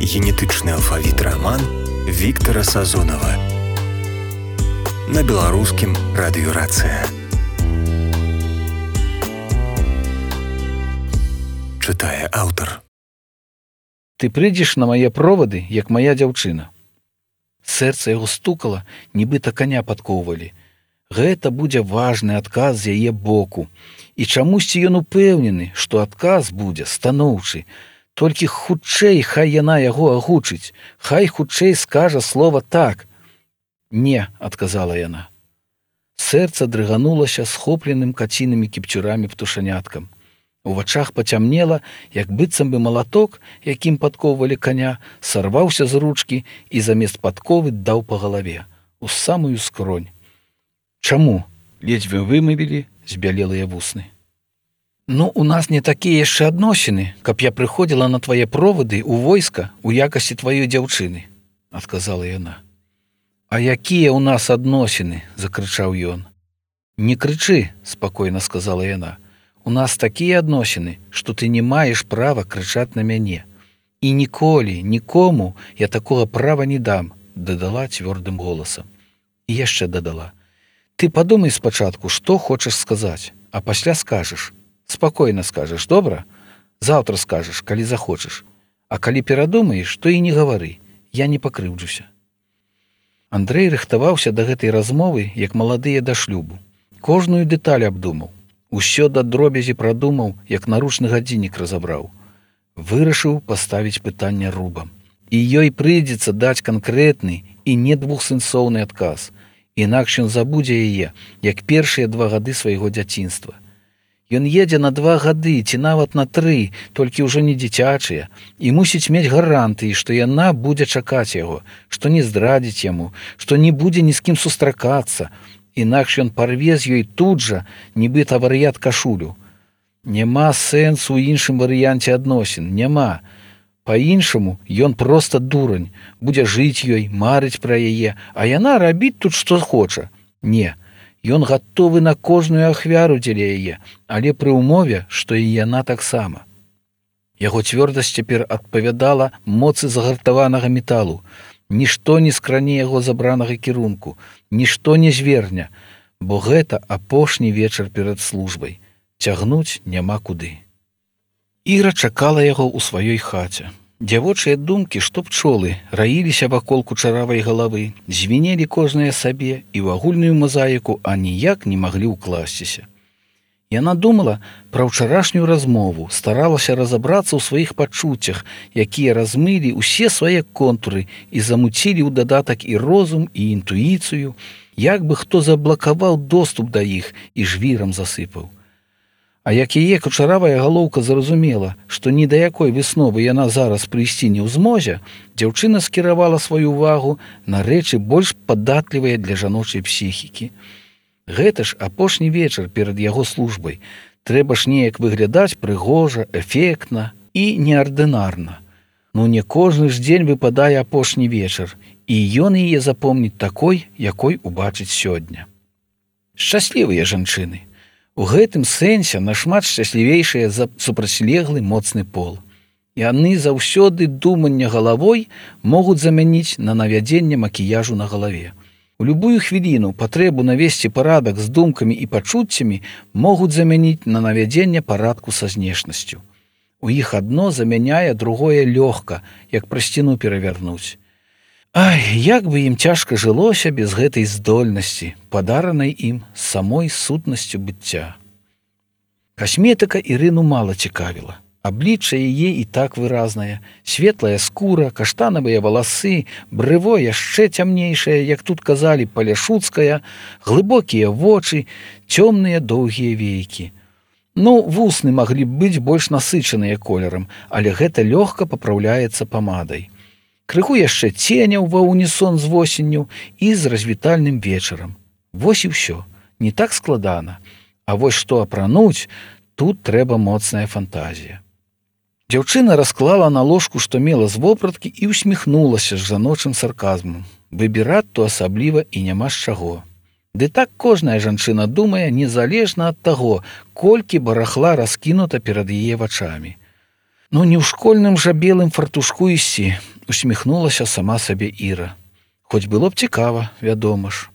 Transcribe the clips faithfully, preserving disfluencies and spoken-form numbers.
Генетычны алфавіт раман Віктара Сазонава на беларускім радыёрацыя. Чытае аўтар. Ты прыйдзеш на мае провады, як мая дзяўчына. Сэрца яго стукала, нібыта каня падкоўвалі. Гэта будзе важны адказ з яе боку. І чамусьці ён упэўнены, што адказ будзе станоўчы. Толькі хутчэй хай яна яго агучыць, хай хутчэй скажа слова «так». «Не», — адказала яна. Сэрца дрыганулася схопленым кацінымі кіпцюрамі птушаняткам. У вачах пацямнела, як быццам бы малаток, якім падкоўвалі каня, сарваўся з ручкі і замест падковы даў па галаве, у самую скронь. «Чаму?» — ледзьве вымавілі збялелыя вусны. «Ну, у нас не такія яшчэ адносіны, каб я прыходзіла на твае провады ў войска у якасці тваёй дзяўчыны», — адказала яна. «А якія ў нас адносіны?» — закрычаў ён. «Не крычы», — спакойна сказала яна. «У нас такія адносіны, што ты не маеш права крычаць на мяне. І ніколі, нікому я такога права не дам», — дадала цвёрдым голасам. І яшчэ дадала. «Ты падумай спачатку, што хочаш сказаць, а пасля скажаш. Спакойна скажаш, добра? Заўтра скажаш, калі захочаш. А калі перадумаеш, то і не гавары, я не пакрыўджуся». Андрэй рыхтаваўся да гэтай размовы, як маладыя да шлюбу. Кожную дэталь абдумаў. Усё да дробязі прадумаў, як наручны гадзіннік разабраў. Вырашыў паставіць пытанне рубам. І ёй прыйдзецца даць канкрэтны і не двухсэнсоўны адказ. Інакш ён забудзе яе, як першыя два гады свайго дзяцінства. Ён едзе на два гады ці нават на тры, толькі ўжо не дзіцячыя, і мусіць мець гарантыі, што яна будзе чакаць яго, што не здрадзіць яму, што не будзе ні з кім сустракацца, інакш ён парве з ёй тут жа, нібыта вар'ят кашулю. Няма сэнсу ў іншым варыянце адносін, няма. Па-іншаму ён проста дурань, будзе жыць ёй, марыць пра яе, а яна рабіць тут што хоча. Не. Ён гатовы на кожную ахвяру дзеля яе, але пры ўмове, што і яна таксама. Яго цвёрдасць цяпер адпавядала моцы загартаванага металу. Нішто не скране яго забранага кірунку, нішто не зверне, бо гэта апошні вечар перад службай. Цягнуць няма куды. Іра чакала яго ў сваёй хаце. Дзявочыя думкі, што пчолы, раіліся вакол кучаравай галавы, звінелі кожныя сабе і ў агульную мазаіку аніяк не маглі ўкласціся. Яна думала пра ўчарашнюю размову, старалася разабрацца ў сваіх пачуццях, якія размылі ўсе свае контуры і замуцілі ў дадатак і розум, і інтуіцыю, як бы хто заблакаваў доступ да іх і жвірам засыпаў. А як яе кучаравая галоўка зразумела, што ні да якой высновы яна зараз прыйсці не ў змозе, дзяўчына скіравала сваю ўвагу на рэчы больш падатлівыя для жаночай псіхікі. Гэта ж апошні вечар перад яго службай. Трэба ж неяк выглядаць прыгожа, эфектна і неардынарна. Ну не кожны ж дзень выпадае апошні вечар, і ён яе запомніць такой, якой убачыць сёння. Шчаслівыя жанчыны. У гэтым сэнсе нашмат шчаслівейшыя за супрацьлеглы моцны пол. Яны заўсёды думання галавой могуць замяніць на навядзенне макіяжу на галаве. У любую хвіліну патрэбу навесці парадак з думкамі і пачуццямі могуць замяніць на навядзенне парадку са знешнасцю. У іх адно замяняе другое лёгка, як пра сцяну перавярнуць. Ай, як бы ім цяжка жылося без гэтай здольнасці, падаранай ім самой сутнасцю быцця. Касметыка Ірыну мала цікавіла. Аблічча яе і так выразнае, светлая скура, каштанавыя валасы, брыво яшчэ цямнейшае, як тут казалі, паляшуцкая, глыбокія вочы, цёмныя доўгія вейкі. Ну, вусны маглі б быць больш насычаныя колерам, але гэта лёгка папраўляецца памадай. Крыху яшчэ ценяў ва унісон з восенню і з развітальным вечарам. Вось і ўсё, не так складана. А вось што апрануць, тут трэба моцная фантазія. Дзяўчына расклала на ложку, што мела з вопраткі, і ўсміхнулася з жаночым сарказмам. Выбіраць то асабліва і няма з чаго. Ды так кожная жанчына думае незалежна ад таго, колькі барахла раскінута перад яе вачамі. Ну не ў школьным жа белым фартушку ісці, усміхнулася сама сабе Іра. Хоць было б цікава, вядома ж.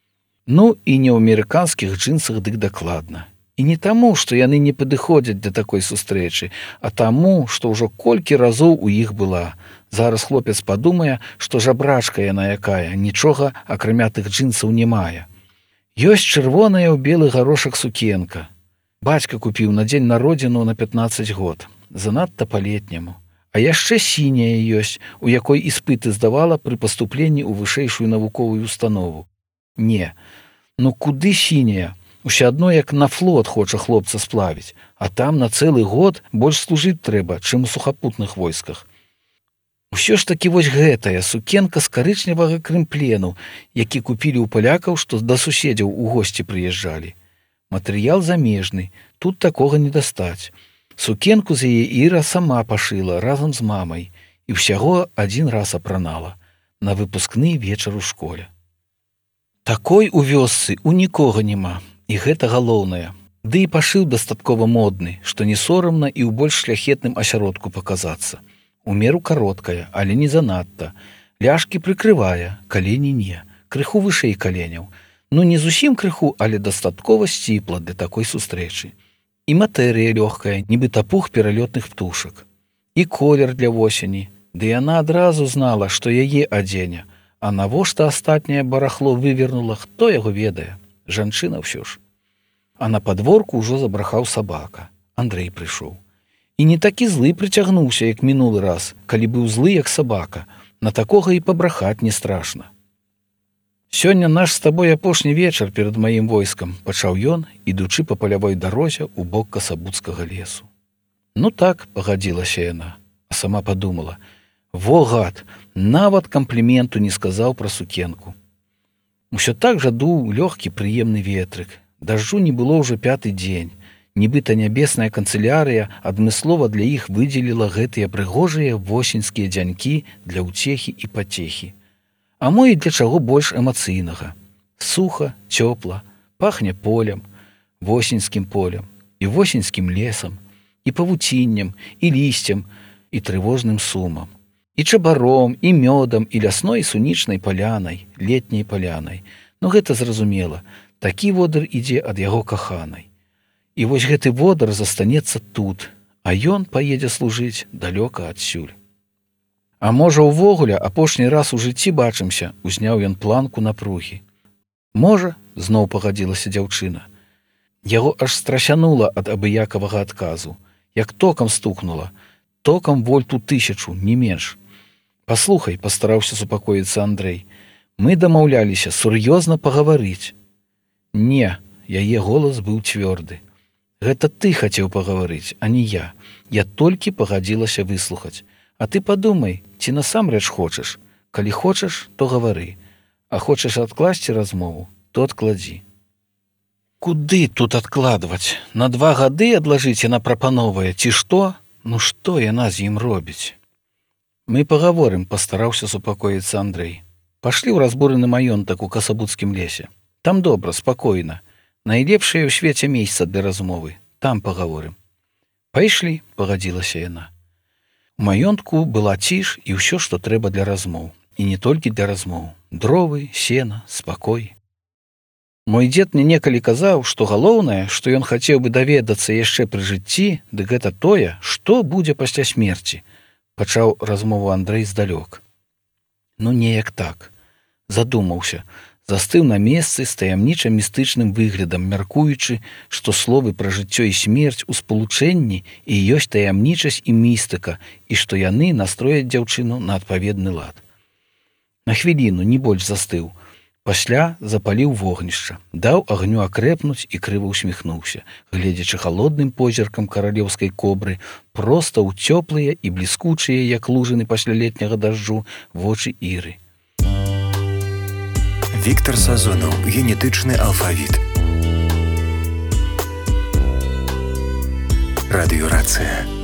Ну і не ў амерыканскіх джинсах дык дакладна. І не таму, што яны не падыходзяць да такой сустрэчы, а таму, што ўжо колькі разоў у іх была. Зараз хлопец падумае, што жабрачка яна якая, нічога акрамя тых джинсаў не мае. Ёсць чырвоная ў белы гарошак сукенка. Бацька купіў на дзень народзіну на пятнаццаць год. Занадта па-летняму. А яшчэ сіняя ёсць, у якой іспыты здавала пры паступленні ў вышэйшую навуковую установу. Не, ну куды сіняя? Усё адно, як на флот хоча хлопца сплавіць, а там на цэлы год больш служыць трэба, чым у сухапутных войсках. Усё ж такі вось гэтая сукенка з карычневага крымплену, які купілі ў палякаў, што да суседзяў у госці прыязджалі. Матэрыял замежны, тут такога не дастаць. Сукенку з яе Іра сама пашыла разам з мамай і ўсяго адзін раз апранала на выпускны вечар у школе. Такой у вёсцы у нікога няма. І гэта галоўнае. Ды і пашыў дастаткова модны, што не сорамна і ў больш шляхетным асяродку паказацца. У меру кароткая, але не занадта. Ляжкі прыкрывае, калені не. Крыху вышэй каленяў. Ну не зусім крыху, але дастаткова сціпла для такой сустрэчы. І матэрыя лёгкая, нібыта пух пералётных птушак. І колер для восені. Ды яна адразу знала, што яе адзеня. А навошта астатняе барахло вывернула, хто яго ведае? Жанчына ўсё ж. А на падворку ўжо забрахаў сабака. Андрэй прыйшоў. І не такі злы прыцягнуўся, як мінулы раз, калі быў злы, як сабака. На такога і пабрахаць не страшна. Сёння наш з табой апошні вечар перад маім войскам, пачаў ён, ідучы па палявой дарозе ў бок касабуцкага лесу. Ну так, пагадзілася яна, а сама падумала: во гад, нават кампліменту не сказаў пра сукенку. Усё так жа дуў лёгкі прыемны ветрык. Дажджу не было ўжо пяты дзень. Нібыта нябесная канцылярыя адмыслова для іх выдзеліла гэтыя прыгожыя восеньскія дзянькі для ўцехі і пацехі. А мо і для чаго больш эмацыйнага. Суха, цёпла, пахне полем, восеньскім полем, і восеньскім лесам, і павуціннем, і лісцем, і трывожным сумам. І чабаром, і мёдам, і лясной сунічнай палянай, летняй палянай. Ну гэта зразумела, такі водар ідзе ад яго каханай. І вось гэты водар застанецца тут, а ён паедзе служыць далёка адсюль. А можа, увогуле, апошні раз у жыцці бачымся, узняў ён планку напругі. Можа, зноў пагадзілася дзяўчына. Яго аж страсянула ад абыякавага адказу. Як токам стукнула. Токам вольту тысячу, не менш. Паслухай, пастараўся супакоіцца Андрэй. Мы дамаўляліся сур'ёзна пагаварыць. Не, яе голас быў цвёрды. Гэта ты хацеў пагаварыць, а не я. Я толькі пагадзілася выслухаць. А ты падумай, ці насамрэч хочаш. Калі хочаш, то гавары. А хочаш адкласці размову, то адкладзі. Куды тут адкладваць? На два гады адлажыць яна прапановае, ці што? Ну што яна з ім робіць? Мы пагаворым, пастараўся супакоіцца Андрэй. Пашлі ў разбураны маёнтак у касабуцкім лесе. Там добра, спакойна. Найлепшае ў свеце месца для размовы. Там пагаворым. Пайшлі, пагадзілася яна. У маёнтку была ціш і ўсё, што трэба для размоў. І не толькі для размоў. Дровы, сена, спакой. Мой дзед мне некалі казаў, што галоўнае, што ён хацеў бы даведацца яшчэ пры жыцці, дык гэта тое, што будзе пасля смерці. Пачаў размову Андрэй здалёк. Ну, неяк так. Задумаўся. Застыў на месцы з таямнічым містычным выглядам, мяркуючы, што словы пра жыццё і смерць у спалучэнні і ёсць таямнічасць і містыка, і што яны настрояць дзяўчыну на адпаведны лад. На хвіліну, не больш застыў. Пасля запаліў вогнішча, даў агню акрэпнуць і крыва ўсміхнуўся, гледзячы халодным позіркам каралеўскай кобры, проста ў цёплыя і бліскучыя, як лужыны пасля летняга дажджу, вочы Іры. Віктор Сазонаў. Генетычны алфавіт. Радыёрацыя.